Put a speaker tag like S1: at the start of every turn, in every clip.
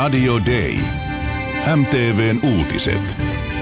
S1: Radio Day. MTV:n uutiset.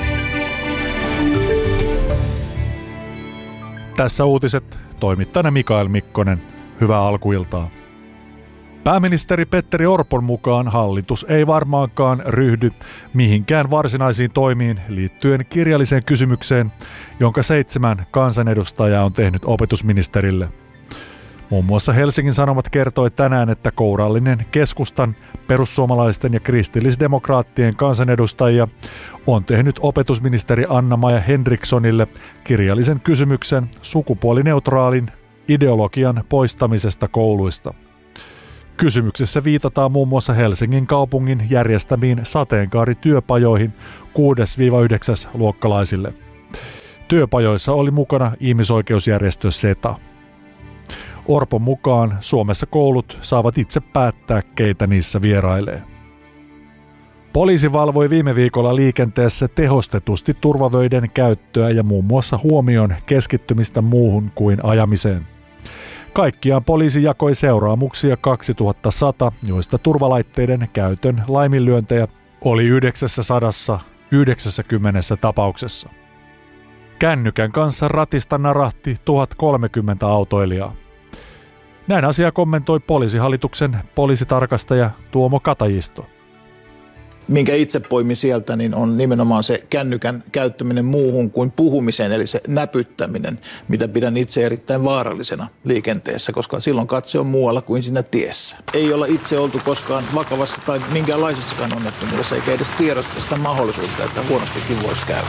S2: Tässä uutiset, toimittajana Mikael Mikkonen. Hyvää alkuiltaa. Pääministeri Petteri Orpon mukaan hallitus ei varmaankaan ryhdy mihinkään varsinaisiin toimiin liittyen kirjalliseen kysymykseen, jonka 7 kansanedustajaa on tehnyt opetusministerille. Muun muassa Helsingin Sanomat kertoi tänään, että kourallinen keskustan, perussuomalaisten ja kristillisdemokraattien kansanedustajia on tehnyt opetusministeri Anna-Maja Henrikssonille kirjallisen kysymyksen sukupuolineutraalin ideologian poistamisesta kouluista. Kysymyksessä viitataan muun muassa Helsingin kaupungin järjestämiin sateenkaarityöpajoihin 6-9 luokkalaisille. Työpajoissa oli mukana ihmisoikeusjärjestö SETA. Orpon mukaan Suomessa koulut saavat itse päättää, keitä niissä vierailee. Poliisi valvoi viime viikolla liikenteessä tehostetusti turvavöiden käyttöä ja muun muassa huomion keskittymistä muuhun kuin ajamiseen. Kaikkiaan poliisi jakoi seuraamuksia 2100, joista turvalaitteiden käytön laiminlyöntejä oli 990 tapauksessa. Kännykän kanssa ratista narahti 1030 autoilijaa. Näin asia kommentoi Poliisihallituksen poliisitarkastaja Tuomo Katajisto.
S3: Minkä itse poimin sieltä, niin on nimenomaan se kännykän käyttäminen muuhun kuin puhumiseen, eli se näpyttäminen, mitä pidän itse erittäin vaarallisena liikenteessä, koska silloin katse on muualla kuin siinä tiessä. Ei olla itse oltu koskaan vakavassa tai minkäänlaisessakaan onnettomuudessa, eikä edes tiedosta sitä mahdollisuutta, että huonostikin voisi käydä.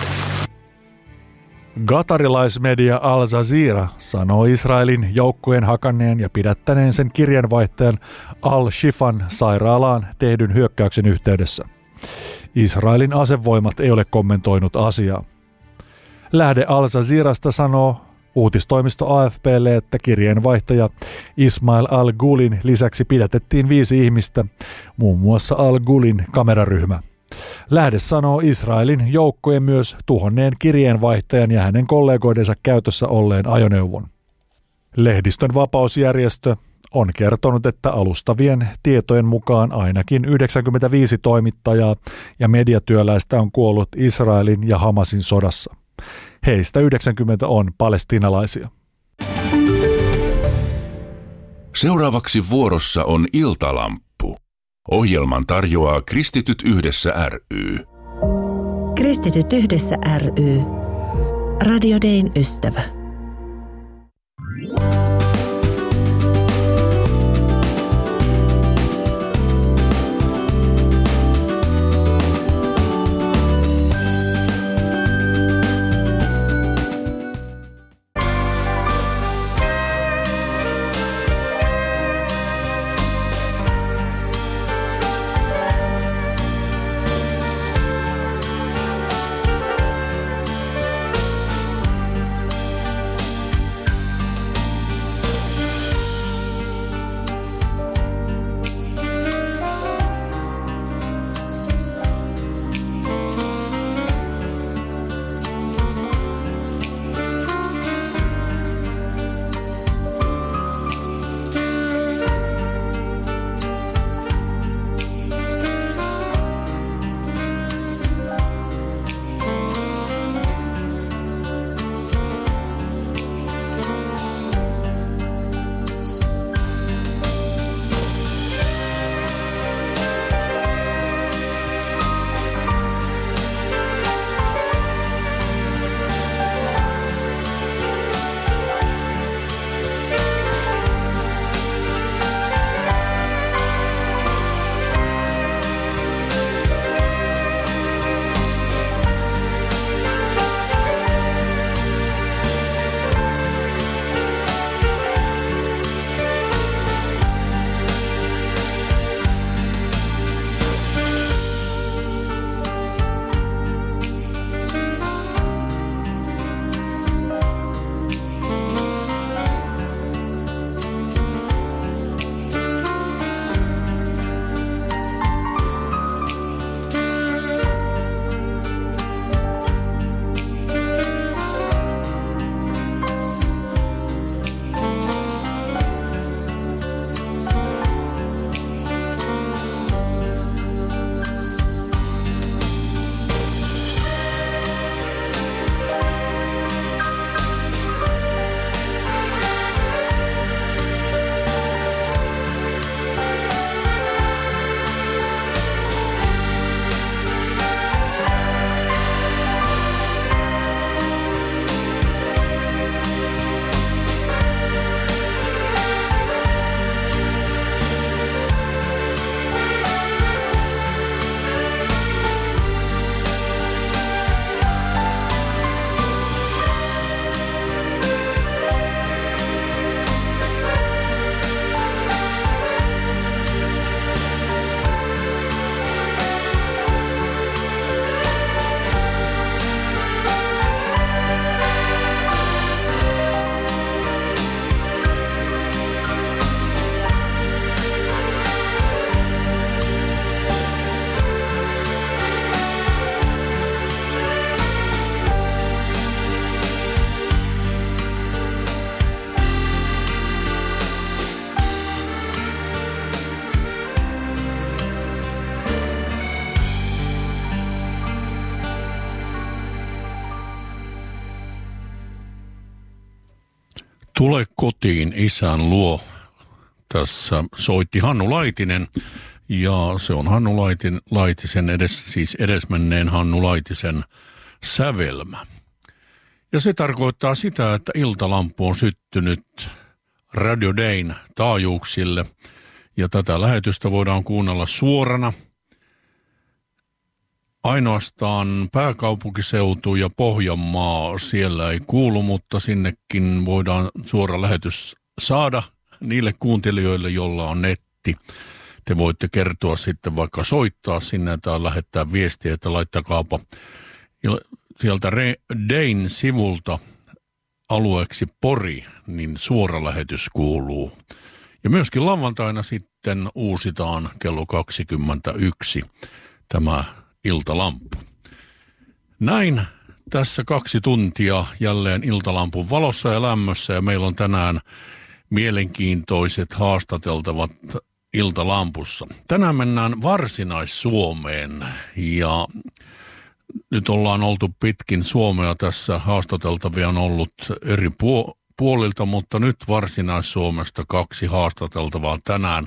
S2: Qatarilaismedia Al Jazeera sanoo Israelin joukkojen hakanneen ja pidättäneen sen kirjeenvaihtajan Al-Shifan sairaalaan tehdyn hyökkäyksen yhteydessä. Israelin asevoimat ei ole kommentoinut asiaa. Lähde Al Jazeerasta sanoo uutistoimisto AFP:lle, että kirjeenvaihtaja Ismail Al-Gulin lisäksi pidätettiin 5 ihmistä, muun muassa Al-Gulin kameraryhmä. Lähde sanoo Israelin joukkojen myös tuhonneen kirjeenvaihtajan ja hänen kollegoidensa käytössä olleen ajoneuvon. Lehdistön vapausjärjestö on kertonut, että alustavien tietojen mukaan ainakin 95 toimittajaa ja mediatyöläistä on kuollut Israelin ja Hamasin sodassa. Heistä 90 on palestiinalaisia.
S1: Seuraavaksi vuorossa on Iltalamppu. Ohjelman tarjoaa Kristityt Yhdessä ry.
S4: Kristityt Yhdessä ry. Radio Dayn ystävä.
S5: Tule kotiin isän luo. Tässä soitti Hannu Laitinen ja se on Hannu Laitisen edesmenneen Hannu Laitisen sävelmä. Ja se tarkoittaa sitä, että Iltalampu on syttynyt Radio Dayn taajuuksille ja tätä lähetystä voidaan kuunnella suorana. Ainoastaan pääkaupunkiseutu ja Pohjanmaa siellä ei kuulu, mutta sinnekin voidaan suora lähetys saada niille kuuntelijoille, joilla on netti. Te voitte kertoa sitten vaikka soittaa sinne tai lähettää viestiä, että laittakaapa sieltä Dayn sivulta alueeksi Pori, niin suora lähetys kuuluu. Ja myöskin lauantaina sitten uusitaan kello 21 tämä Iltalampu. Näin tässä 2 tuntia jälleen Iltalampun valossa ja lämmössä ja meillä on tänään mielenkiintoiset haastateltavat Iltalampussa. Tänään mennään Varsinais-Suomeen ja nyt ollaan oltu pitkin Suomea tässä. Haastateltavia on ollut eri puolilta, mutta nyt Varsinais-Suomesta 2 haastateltavaa tänään.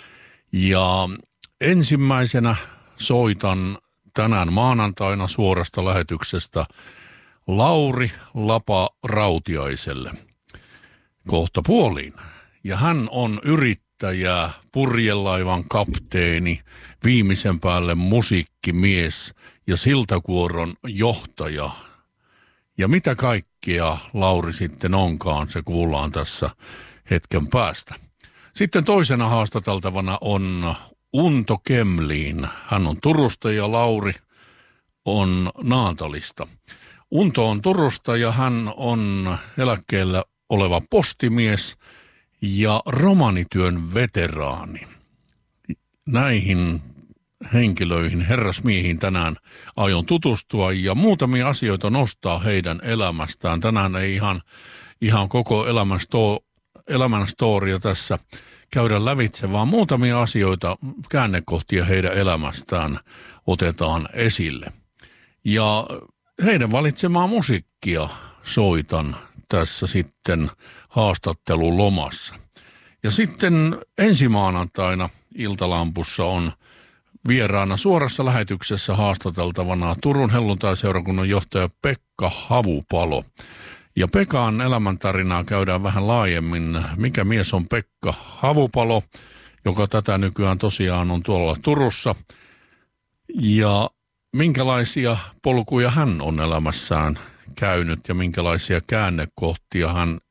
S5: Ja ensimmäisenä soitan tänään maanantaina suorasta lähetyksestä Lauri Lapa-Rautiaiselle kohta puoliin. Ja hän on yrittäjä, purjelaivan kapteeni, viimeisen päälle musiikkimies ja siltakuoron johtaja. Ja mitä kaikkea Lauri sitten onkaan, se kuullaan tässä hetken päästä. Sitten toisena haastateltavana on Unto Kemliin. Hän on Turusta ja Lauri on Naantalista. Unto on Turusta ja hän on eläkkeellä oleva postimies ja romanityön veteraani. Näihin henkilöihin, herrasmiehiin tänään aion tutustua ja muutamia asioita nostaa heidän elämästään. Tänään ei ihan koko elämän storia tässä käydä lävitse, vaan muutamia asioita, käännekohtia heidän elämästään otetaan esille. Ja heidän valitsemaa musiikkia soitan tässä sitten haastattelun lomassa. Ja sitten ensi maanantaina Iltalampussa on vieraana suorassa lähetyksessä haastateltavana Turun helluntaiseurakunnan johtaja Pekka Havupalo. Ja Pekan elämäntarinaa käydään vähän laajemmin. Mikä mies on Pekka Havupalo, joka tätä nykyään tosiaan on tuolla Turussa. Ja minkälaisia polkuja hän on elämässään käynyt ja minkälaisia käännekohtia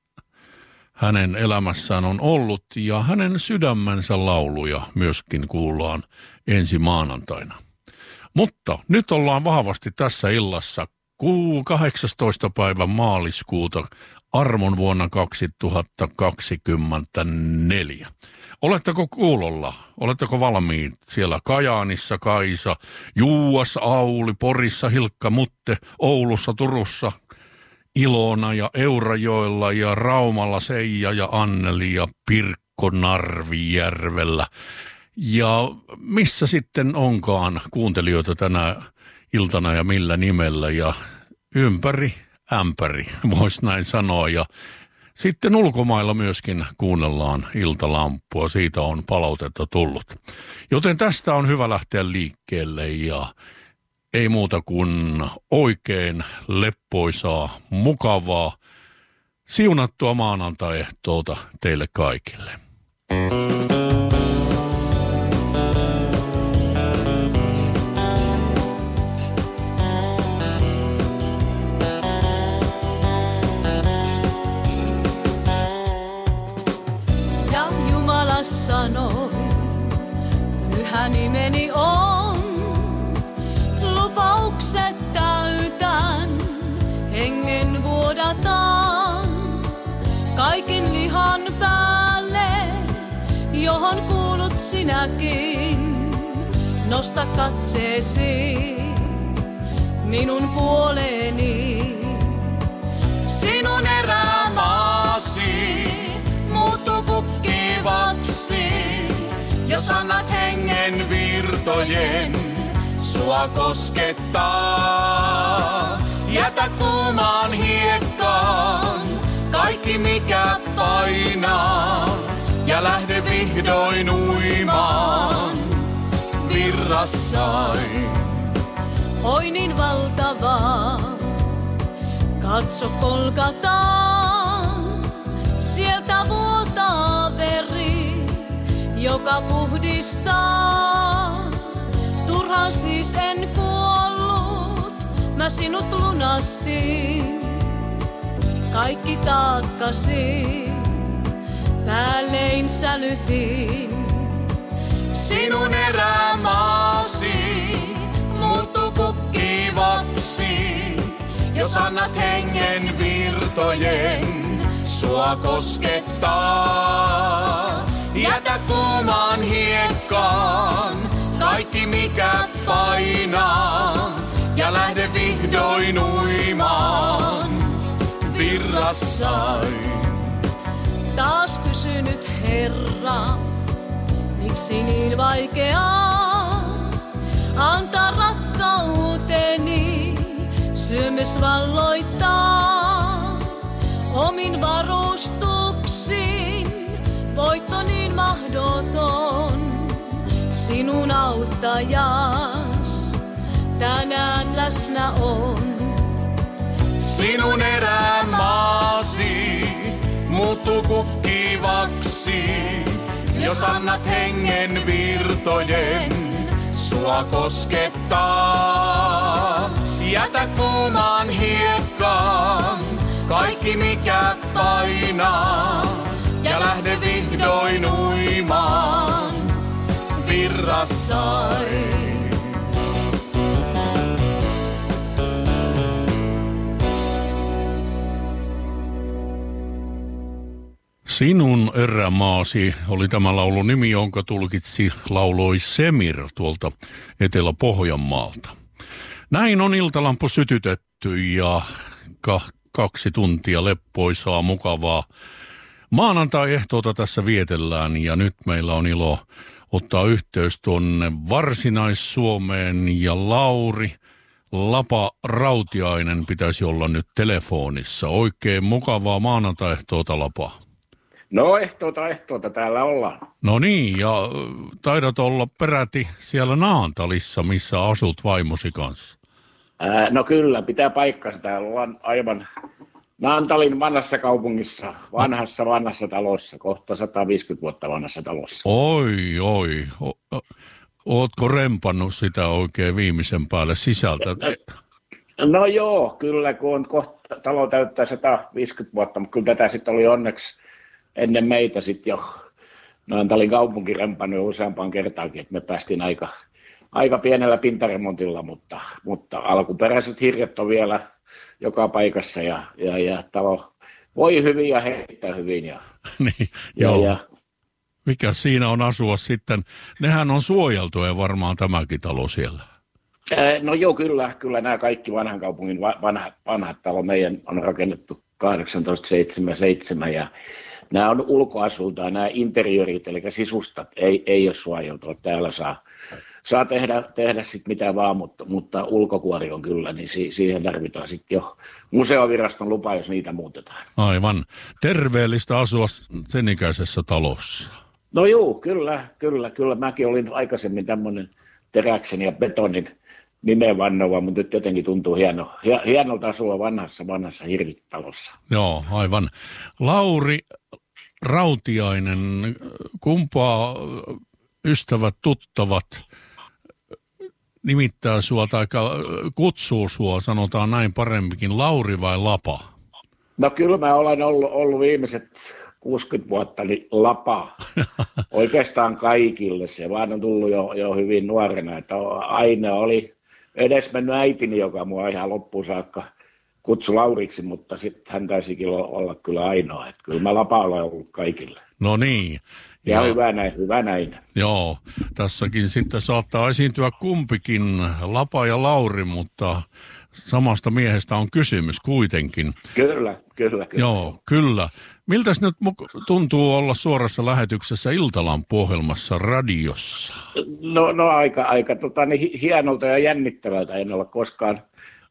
S5: hänen elämässään on ollut. Ja hänen sydämensä lauluja myöskin kuullaan ensi maanantaina. Mutta nyt ollaan vahvasti tässä illassa 18. päivä maaliskuuta armon vuonna 2024. Oletteko kuulolla? Oletteko valmiit? Siellä Kajaanissa Kaisa, Juuassa Auli, Porissa Hilkka Mutte, Oulussa, Turussa Ilona ja Eurajoella ja Raumalla Seija ja Anneli ja Pirkko Narvijärvellä. Ja missä sitten onkaan kuuntelijoita tänä iltana ja millä nimellä ja ympäri ämpäri, voisi näin sanoa. Ja sitten ulkomailla myöskin kuunnellaan Iltalampua, siitä on palautetta tullut. Joten tästä on hyvä lähteä liikkeelle ja ei muuta kuin oikein leppoisaa, mukavaa, siunattua maanantai-ehtoota teille kaikille.
S6: Sanoi, pyhä nimeni on, lupaukset täytän, hengen vuodataan, kaiken lihan päälle, johon kuulut sinäkin, nosta katseesi minun puoleeni, sinun erämaasi muuttuu kukkivaksi, jos annat hengen virtojen sua koskettaa. Jätä kuumaan hiekkaan kaikki mikä painaa. Ja lähde vihdoin uimaan virrassain.
S7: Oi niin valtavaa, katso Golgataan. Sieltä vuotaa veri, joka puhdistaa. Turhaan siis en kuollut, mä sinut lunastin. Kaikki taakkasi, päällein sälytin.
S6: Sinun erämaasi muuttuu kukkivaksi, jos annat hengen virtojen sua koskettaa. Jätä kuumaan hiekkaan kaikki mikä painaa ja lähde vihdoin uimaan virrassain.
S7: Taas kysynyt Herra, miksi niin vaikeaa antaa rakkauteni syömys valloittaa. Omin varustuksin voitto niin mahdoton, sinun auttajas tänään läsnä on.
S6: Sinun erämaasi muuttuu kukkivaksi, jos annat hengen virtojen sua koskettaa. Jätä kuumaan hiekkaan kaikki mikä painaa ja lähde vihdoin uimaan virrassain.
S5: Sinun erämaasi oli tämä laulun nimi, jonka tulkitsi lauloi Semir tuolta Etelä-Pohjanmaalta. Näin on iltalampu sytytetty ja 2 tuntia leppoisaa, mukavaa maanantai-ehtoota tässä vietellään. Ja nyt meillä on ilo ottaa yhteys tuonne Varsinais-Suomeen ja Lauri Lapa Rautiainen pitäisi olla nyt telefonissa. Oikein mukavaa maanantai-ehtoota, Lapa.
S8: No ehtoota täällä ollaan.
S5: No niin, ja taidat olla peräti siellä Naantalissa, missä asut vaimosi kanssa.
S8: No kyllä, pitää paikkansa. Täällä ollaan aivan Naantalin vanhassa kaupungissa, vanhassa talossa, kohta 150 vuotta vanhassa talossa.
S5: Oi. Ootko rempannut sitä oikein viimeisen päälle sisältä?
S8: No joo, kyllä, kun on kohta, talo täyttää 150 vuotta, mutta kyllä tätä sitten oli onneksi ennen meitä sitten jo Naantalin kaupunki rempannut useampaan kertaakin, että me päästiin aika pienellä pintaremontilla, mutta alkuperäiset hirret on vielä joka paikassa ja talo voi hyvin ja heittää hyvin.
S5: Niin, joo. Mikä siinä on asua sitten? Nehän on suojeltuja varmaan tämäkin talo siellä.
S8: No joo, kyllä nämä kaikki vanhan kaupungin vanhat talo meidän on rakennettu 1877 ja nämä on ulkoasultaan, nämä interiörit, eli sisustat, ei ole suojeltua. Täällä saa tehdä sitten mitä vaan, mutta ulkokuori on kyllä, niin siihen tarvitaan sitten jo museoviraston lupa, jos niitä muutetaan.
S5: Aivan. Terveellistä asua sen ikäisessä talossa.
S8: No joo, kyllä. Mäkin olin aikaisemmin tämmöinen teräksen ja betonin nimeen vannova, mutta nyt jotenkin tuntuu hienolta asua vanhassa hirvitalossa.
S5: Joo, aivan. Lauri Rautiainen, kumpaa ystävät, tuttavat nimittää sua tai kutsuu sua, sanotaan näin paremminkin, Lauri vai Lapa?
S8: No kyllä mä olen ollut viimeiset 60 vuotta niin Lapa. Oikeastaan kaikille. Se vaan on tullut jo hyvin nuorena. Että aina oli edes mennyt äitini, joka mua ihan loppuun saakka kutsui Lauriksi, mutta sitten hän taisikin olla kyllä ainoa. Että kyllä mä Lapa olen ollut kaikille.
S5: No niin.
S8: Ja hyvä näin.
S5: Joo, tässäkin sitten saattaa esiintyä kumpikin, Lapa ja Lauri, mutta samasta miehestä on kysymys kuitenkin.
S8: Kyllä.
S5: Joo, kyllä. Miltäs nyt tuntuu olla suorassa lähetyksessä Iltalampu-ohjelmassa radiossa?
S8: No aika hienolta ja jännittävältä. En ole koskaan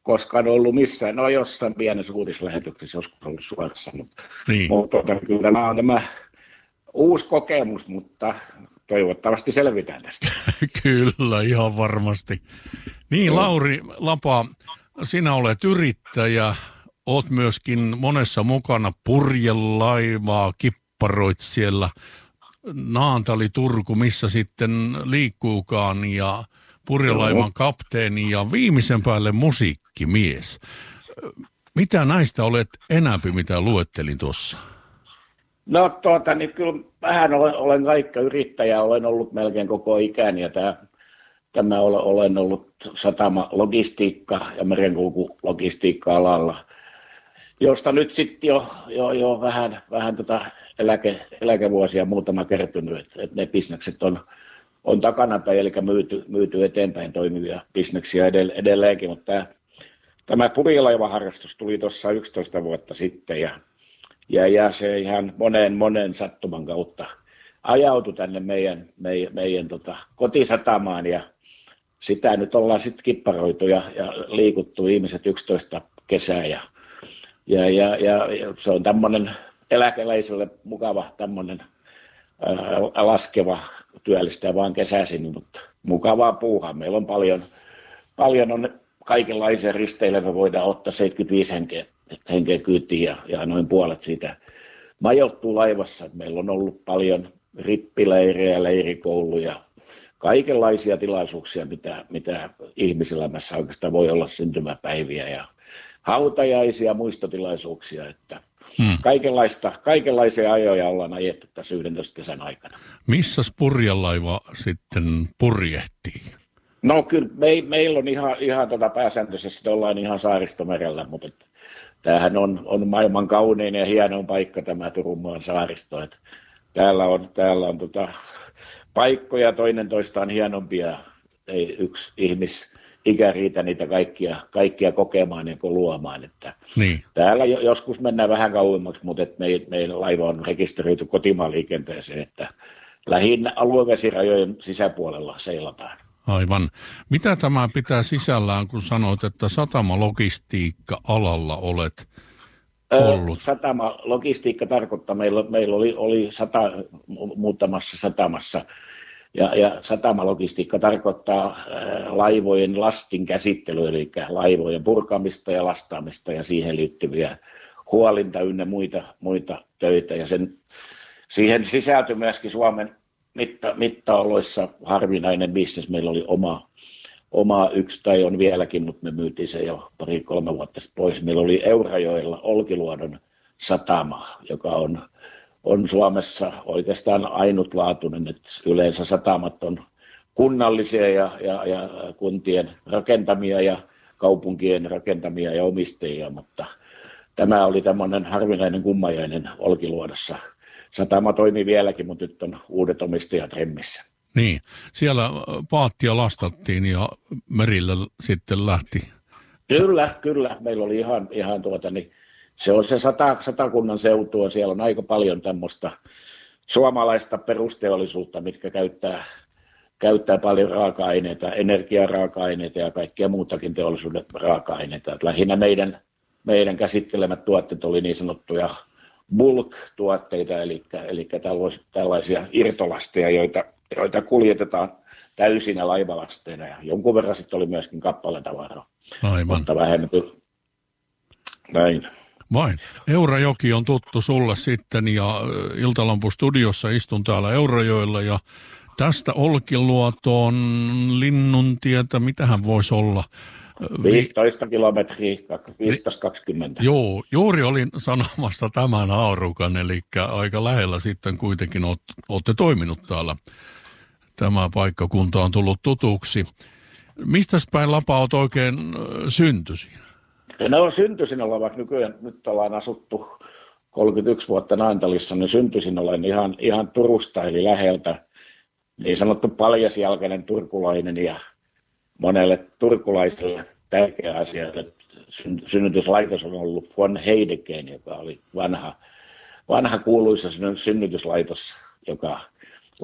S8: koskaan ollut missään. No jossain pienessä uutislähetyksessä joskus ollut suorassa, mutta
S5: Niin.
S8: kyllä tämä on tämä uusi kokemus, mutta toivottavasti selvitään tästä.
S5: Kyllä, ihan varmasti. Niin, Lauri Lapa, sinä olet yrittäjä, oot myöskin monessa mukana, purjelaivaa, kipparoit siellä, Naantali, Turku, missä sitten liikkuukaan, ja purjelaivan kapteeni ja viimeisen päälle musiikkimies. Mitä näistä olet enämpi, mitä luettelin tuossa?
S8: No niin kyllä vähän olen kaikka yrittäjä, olen ollut melkein koko ikäni ja tämä olen ollut satama-logistiikka ja merenkulkulogistiikka-alalla, josta nyt sitten jo vähän eläkevuosia muutama kertynyt, että ne bisnekset on takanapäin, eli myyty eteenpäin toimivia bisneksiä edelleenkin, mutta tämä purjelaivaharrastus tuli tuossa 11 vuotta sitten ja se ihan monen sattuman kautta ajautui tänne meidän kotisatamaan ja sitä nyt ollaan sitten kipparoitu ja liikuttu viimeiset 11 kesää ja se on tämmöinen eläkeläiselle mukava tämmöinen laskeva työllistää vaan kesäisin, mutta mukavaa puuhaa. Meillä on paljon on kaikenlaisia risteillä, me voidaan ottaa 75 henkeä kyytiin ja noin puolet siitä majoittuu laivassa. Meillä on ollut paljon rippileirejä, leirikouluja, kaikenlaisia tilaisuuksia, mitä ihmiselämässä oikeastaan voi olla syntymäpäiviä ja hautajaisia, muistotilaisuuksia, että kaikenlaisia ajoja ollaan ajettu tässä 11 kesän aikana.
S5: Missäs purjelaiva sitten purjehtii?
S8: No kyllä meillä on ihan pääsääntöisesti ollaan ihan Saaristomerellä, mutta tämähän on maailman kaunein ja hienoin paikka tämä Turunmaan saaristo. Että täällä on paikkoja toinen toistaan hienompia, ei yksi ihmisikä riitä niitä kaikkia kokemaan ja luomaan. Että
S5: niin.
S8: Täällä joskus mennään vähän kauemmaksi, mutta meidän laiva on rekisteröity kotimaan liikenteeseen, että lähinnä aluevesirajojen sisäpuolella seilataan.
S5: Aivan. Mitä tämä pitää sisällään, kun sanoit, että satamalogistiikka-alalla olet ollut?
S8: Satamalogistiikka tarkoittaa, meillä oli muutamassa satamassa, ja satamalogistiikka tarkoittaa laivojen lastin käsittelyä, eli laivojen purkamista ja lastaamista ja siihen liittyviä huolinta ynnä muita töitä, ja siihen sisältyi myöskin Suomen mittaoloissa harvinainen bisnes. Meillä oli oma yksi, tai on vieläkin, mutta me myytiin se jo 2-3 vuotta sitten pois. Meillä oli Eurajoella Olkiluodon satama, joka on Suomessa oikeastaan ainutlaatuinen, että yleensä satamat on kunnallisia ja kuntien rakentamia ja kaupunkien rakentamia ja omistajia, mutta tämä oli tämmöinen harvinainen kummajainen Olkiluodossa. Satama toimii vieläkin, mutta nyt on uudet omistajat remmissä.
S5: Niin, siellä paattia lastattiin ja merillä sitten lähti.
S8: Kyllä. Meillä oli ihan niin se on se Satakunnan seutua. Siellä on aika paljon tämmöistä suomalaista perusteollisuutta, mitkä käyttää paljon raaka-aineita, energiaraaka-aineita ja kaikkia muutakin teollisuuden raaka-aineita. Et lähinnä meidän käsittelemät tuotteet oli niin sanottuja bulk-tuotteita, eli tällaisia irtolasteja, joita kuljetetaan täysinä laivalasteina, ja jonkun verran sitten oli myöskin kappaletavaraa.
S5: Aivan.
S8: Mutta vähemmän näin.
S5: Vain. Eurajoki on tuttu sulle sitten, ja Iltalampu-studiossa istun täällä Eurajoella, ja tästä Olkiluotoon Linnuntietä, mitähän voisi olla?
S8: 15 kilometriä, 15-20.
S5: Joo, juuri olin sanomassa tämän haarukan, eli aika lähellä sitten kuitenkin olette toiminut täällä. Tämä paikkakunta on tullut tutuksi. Mistäs päin Lapa olet oikein syntyisin?
S8: No syntyisin olla, vaikka nyt ollaan asuttu 31 vuotta Naantalissa, niin syntyisin olen ihan Turusta, eli läheltä. Niin sanottu paljasjalkainen turkulainen ja monelle turkulaiselle tärkeä asia, että synnytyslaitos on ollut von Heidekeen, joka oli vanha kuuluisa synnytyslaitos, joka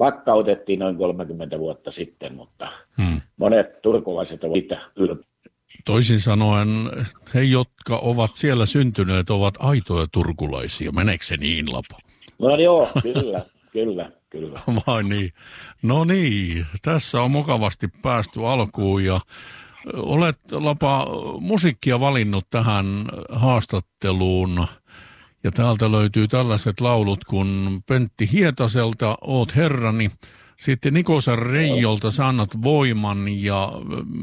S8: lakkautettiin noin 30 vuotta sitten, mutta monet turkulaiset ovat siitä
S5: Toisin sanoen, he, jotka ovat siellä syntyneet, ovat aitoja turkulaisia. Meneekö se niin, Lapa?
S8: No joo, kyllä.
S5: Vai niin? No niin, tässä on mukavasti päästy alkuun ja olet, Lapa, musiikkia valinnut tähän haastatteluun. Ja täältä löytyy tällaiset laulut kuin Pentti Hietaselta, Oot herrani, sitten Nikosen Reijolta, Sä annat voiman ja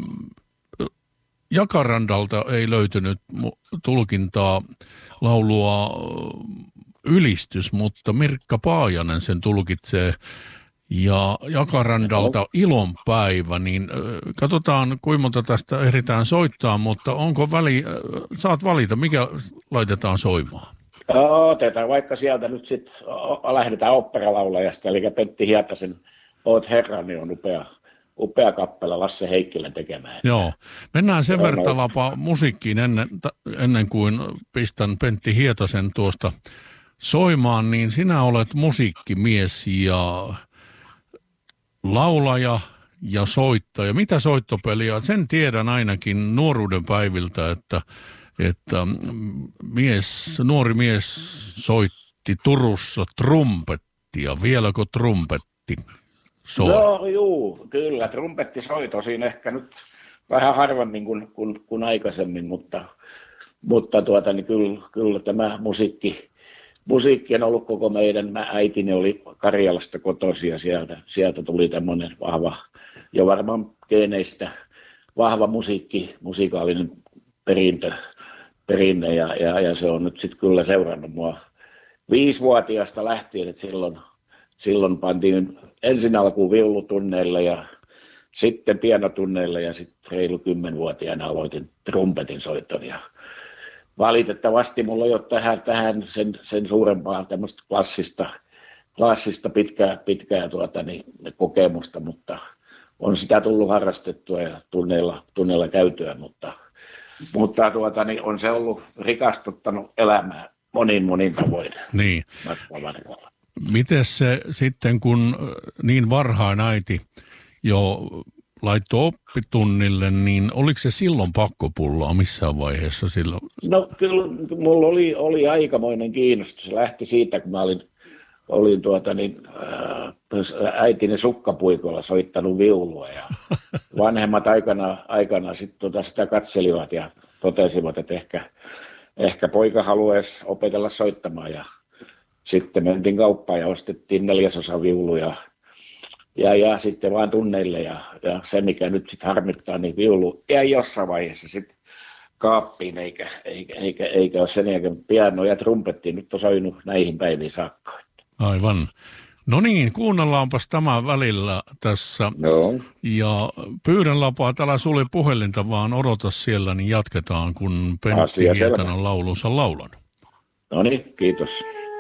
S5: Jakarandalta ei löytynyt tulkintaa laulua Ylistys, mutta Mirkka Paajanen sen tulkitsee ja Jakarandalta Ilonpäivä, niin katsotaan kuinka monta tästä ehditään soittaa, mutta onko saat valita, mikä laitetaan soimaan?
S8: Otetaan vaikka sieltä nyt sitten, lähdetään oopperalaulajasta, eli Pentti Hietasen Oot herrani on upea kappale Lasse Heikkilän tekemään.
S5: Joo, mennään sen verran, Lapa, musiikkiin ennen kuin pistän Pentti Hietasen tuosta soimaan, niin sinä olet musiikkimies ja laulaja ja soittaja. Mitä soittopeliä? Sen tiedän ainakin nuoruuden päiviltä, että nuori mies soitti Turussa trumpettia. Vieläkö trumpetti soi?
S8: Joo, kyllä. Trumpetti soi tosin ehkä nyt vähän harvemmin kuin aikaisemmin, mutta niin kyllä tämä musiikki on ollut koko meidän. Äitini oli Karjalasta kotoisin ja sieltä tuli tämmöinen vahva, jo varmaan geeneistä vahva musikaalinen perinne ja se on nyt sitten kyllä seurannut mua 5-vuotiaasta lähtien, että silloin pantiin ensin alkuun viulutunneille ja sitten pianotunneille ja sitten reilu 10-vuotiaana aloitin trumpetin soiton ja valitettavasti mulla ei ole tähän sen suurempaa tämmöistä klassista pitkää kokemusta, mutta on sitä tullut harrastettua ja tunneilla käytyä, mutta on se ollut rikastuttanut elämää monin tavoin.
S5: Niin. Miten se sitten, kun niin varhain äiti jo laittoi oppitunnille, niin oliko se silloin pakkopullaa missään vaiheessa silloin?
S8: No kyllä mulla oli aikamoinen kiinnostus. Se lähti siitä, kun mä olin äitini sukkapuikolla soittanut viulua ja vanhemmat aikana sitten sitä katselivat ja totesivat, että ehkä poika haluaisi opetella soittamaan ja sitten mentiin kauppaan ja ostettiin 4/4 viuluja ja sitten vaan tunneille ja se mikä nyt sitten harmittaa, niin viulu jäi jossain vaiheessa sitten kaappiin eikä ole sen jälkeen piano ja trumpetti nyt on soinut näihin päiviin saakka.
S5: Aivan. No niin, kuunnellaanpas tämä välillä tässä.
S8: Joo.
S5: Ja pyydän, Lapa, että älä sulje puhelinta, vaan odota siellä, niin jatketaan, kun Pentti Hietanen on laulunsa laulanut.
S8: No niin, kiitos.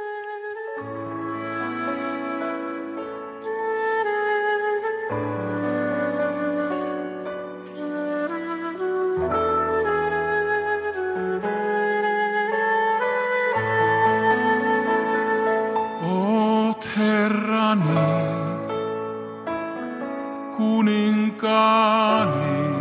S6: Kuninkaani,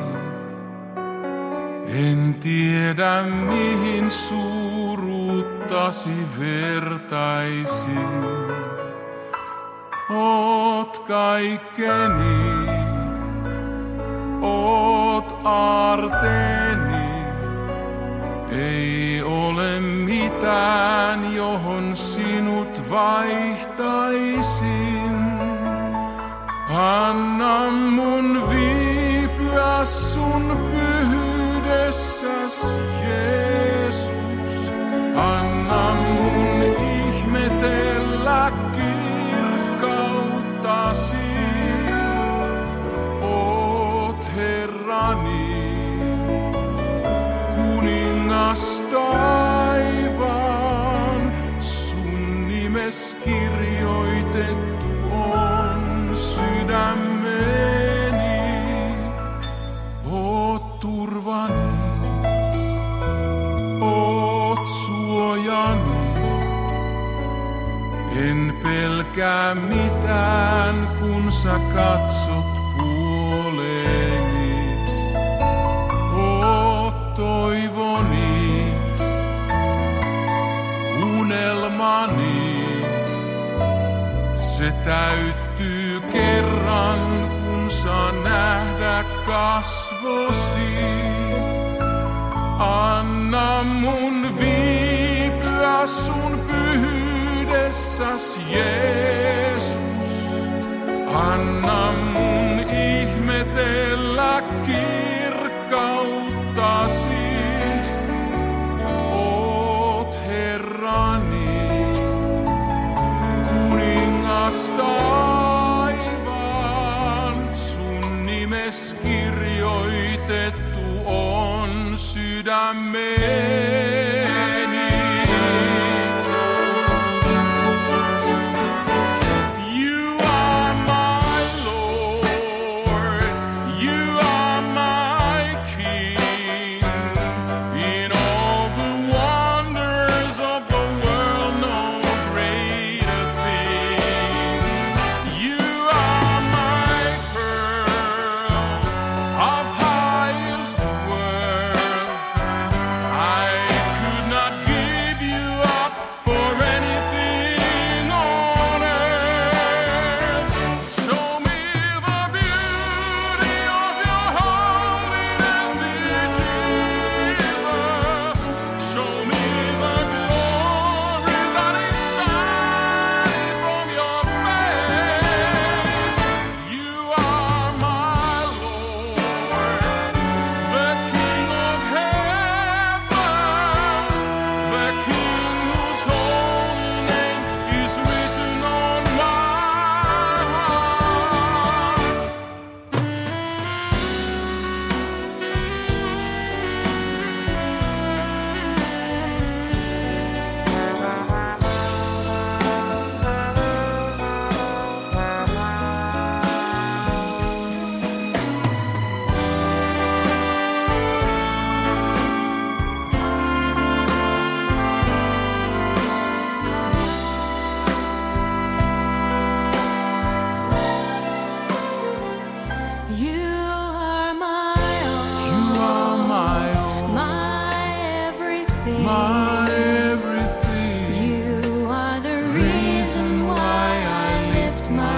S6: en tiedä mihin suuruuttasi vertaisin. Oot kaikkeni, oot aarteeni, ei ole mitään johon sinut vaihtaisin. Anna mun viipyä sun pyhyydessäs, Jeesus. Anna mun ihmetellä kirkkauttasi. Oot Herrani, kuningas taivaan, sun nimes kirjoitettu sydämeni. Oot turvani, oot suojani, en pelkää mitään, kun sä katsot puoleeni. Oot täyttyy kerran, kun saa nähdä kasvosi. Anna mun viipyä sun pyhyydessäs, Jeesus. Anna mun ihmetellä kirkkauttasi. Oot Herrani, kuningas taivaan, sun nimes kirjoitettu on sydämeen.